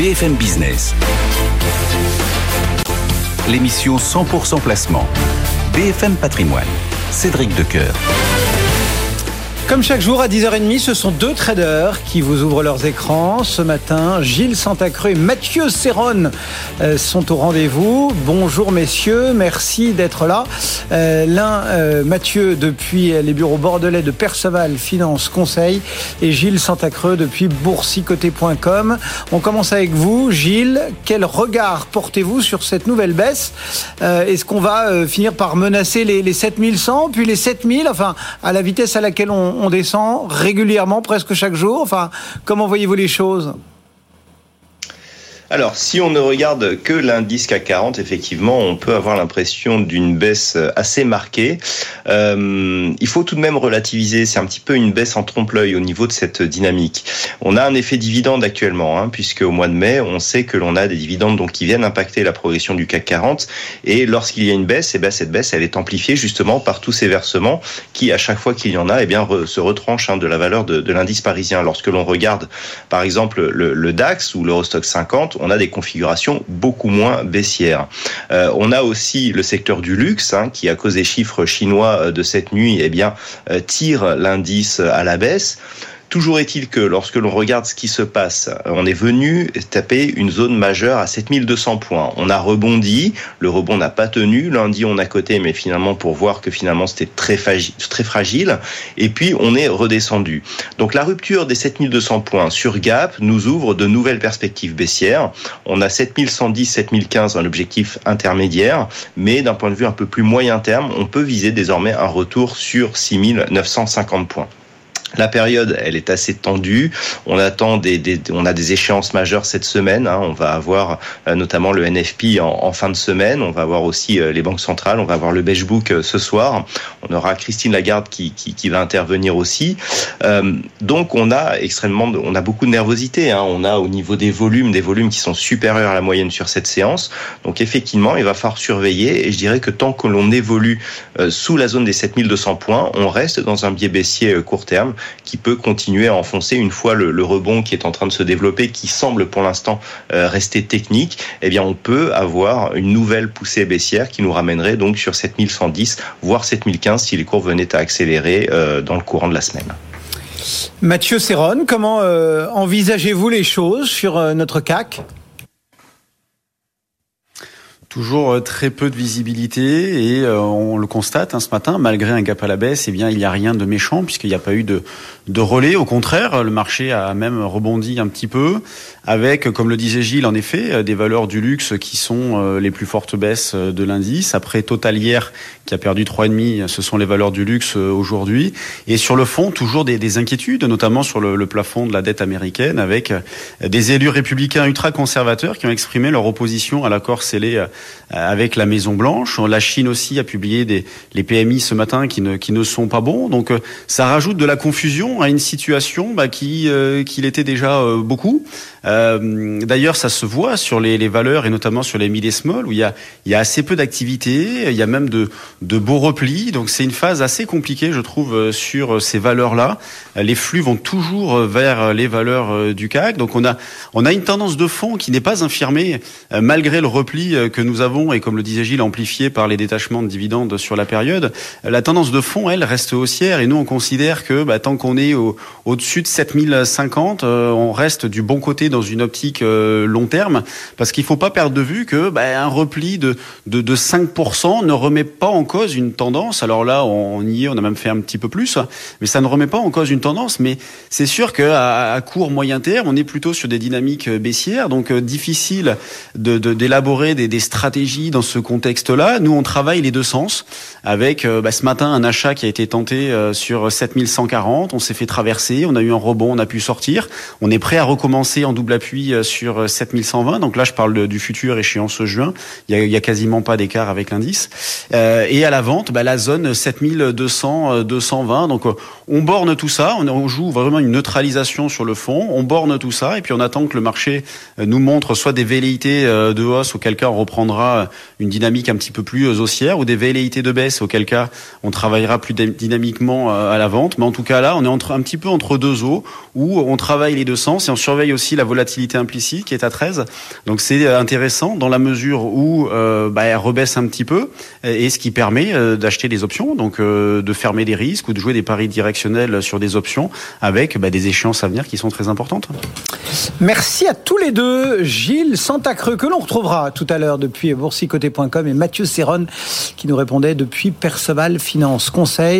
BFM Business. L'émission 100% placement. BFM Patrimoine. Cédric Decoeur. Comme chaque jour à 10h30, ce sont deux traders qui vous ouvrent leurs écrans. Ce matin, Gilles Santacreux et Mathieu Serron sont au rendez-vous. Bonjour messieurs, merci d'être là. Mathieu depuis les bureaux bordelais de Perceval Finance Conseil et Gilles Santacreux depuis boursicoté.com. On commence avec vous, Gilles. Quel regard portez-vous sur cette nouvelle baisse ? Est-ce qu'on va finir par menacer les 7100, puis les 7000, enfin à la vitesse à laquelle on descend régulièrement, presque chaque jour. Enfin, comment voyez-vous les choses ? Alors, si on ne regarde que l'indice CAC 40, effectivement, on peut avoir l'impression d'une baisse assez marquée. Il faut tout de même relativiser. C'est un petit peu une baisse en trompe-l'œil au niveau de cette dynamique. On a un effet dividende actuellement, puisque au mois de mai, on sait que l'on a des dividendes donc qui viennent impacter la progression du CAC 40. Et lorsqu'il y a une baisse, cette baisse, elle est amplifiée justement par tous ces versements qui, à chaque fois qu'il y en a, se retranchent de la valeur de l'indice parisien. Lorsque l'on regarde, par exemple, le DAX ou l'Eurostoxx 50, on a des configurations beaucoup moins baissières. On a aussi le secteur du luxe qui, à cause des chiffres chinois de cette nuit, tire l'indice à la baisse. Toujours est-il que lorsque l'on regarde ce qui se passe, on est venu taper une zone majeure à 7200 points. On a rebondi, le rebond n'a pas tenu. Lundi, on a coté, mais finalement, pour voir que finalement, c'était très fragile. Et puis, on est redescendu. Donc, la rupture des 7200 points sur Gap nous ouvre de nouvelles perspectives baissières. On a 7110, 7015, un objectif intermédiaire. Mais d'un point de vue un peu plus moyen terme, on peut viser désormais un retour sur 6950 points. La période, elle est assez tendue. On attend on a des échéances majeures cette semaine. On va avoir notamment le NFP en fin de semaine. On va avoir aussi les banques centrales. On va avoir le Beige Book ce soir. On aura Christine Lagarde qui va intervenir aussi. Donc on a beaucoup de nervosité. On a au niveau des volumes qui sont supérieurs à la moyenne sur cette séance. Donc effectivement, il va falloir surveiller. Et je dirais que tant que l'on évolue sous la zone des 7200 points, on reste dans un biais baissier court terme, qui peut continuer à enfoncer une fois le rebond qui est en train de se développer, qui semble pour l'instant rester technique. On peut avoir une nouvelle poussée baissière qui nous ramènerait donc sur 7110, voire 7015 si les cours venaient à accélérer dans le courant de la semaine. Mathieu Serron, comment envisagez-vous les choses sur notre CAC ? Toujours très peu de visibilité et on le constate ce matin, malgré un gap à la baisse, il n'y a rien de méchant puisqu'il n'y a pas eu de relais. Au contraire, le marché a même rebondi un petit peu avec, comme le disait Gilles, en effet, des valeurs du luxe qui sont les plus fortes baisses de l'indice. Après Total hier, qui a perdu 3,5, ce sont les valeurs du luxe aujourd'hui. Et sur le fond, toujours des inquiétudes, notamment sur le plafond de la dette américaine avec des élus républicains ultra-conservateurs qui ont exprimé leur opposition à l'accord scellé avec la Maison Blanche. La Chine aussi a publié les PMI ce matin qui ne sont pas bons. Donc ça rajoute de la confusion à une situation qu'il était déjà beaucoup. D'ailleurs, ça se voit sur les valeurs et notamment sur les mid et small où il y a assez peu d'activité, il y a même de beaux replis. Donc c'est une phase assez compliquée, je trouve, sur ces valeurs-là. Les flux vont toujours vers les valeurs du CAC. Donc on a une tendance de fond qui n'est pas infirmée malgré le repli que nous avons et comme le disait Gilles, amplifié par les détachements de dividendes sur la période. La tendance de fond, elle, reste haussière et nous on considère que tant qu'on est au-dessus de 7050, on reste du bon côté dans une optique long terme, parce qu'il faut pas perdre de vue que un repli de 5% ne remet pas en cause une tendance. Alors là, on y est, on a même fait un petit peu plus, mais ça ne remet pas en cause une tendance. Mais c'est sûr qu'à court moyen terme, on est plutôt sur des dynamiques baissières, donc difficile d'élaborer des stratégies dans ce contexte-là. Nous, on travaille les deux sens, avec ce matin un achat qui a été tenté sur 7140, on s'est fait traverser, on a eu un rebond, on a pu sortir, on est prêt à recommencer en double appui sur 7120, donc là je parle du futur échéance juin, il y a quasiment pas d'écart avec l'indice, et à la vente, la zone 7200, 220, donc on borne tout ça, on joue vraiment une neutralisation sur le fond, on borne tout ça, et puis on attend que le marché nous montre soit des velléités de hausse, auquel cas on reprendra prendra une dynamique un petit peu plus haussière ou des velléités de baisse, auquel cas on travaillera plus dynamiquement à la vente. Mais en tout cas là, on est un petit peu entre deux eaux où on travaille les deux sens et on surveille aussi la volatilité implicite qui est à 13. Donc c'est intéressant dans la mesure où elle rebaisse un petit peu et ce qui permet d'acheter des options, donc de fermer des risques ou de jouer des paris directionnels sur des options avec des échéances à venir qui sont très importantes. Merci à tous les deux, Gilles Santacreux, que l'on retrouvera tout à l'heure depuis boursicoté.com, et Mathieu Serron qui nous répondait depuis Perceval Finance Conseil.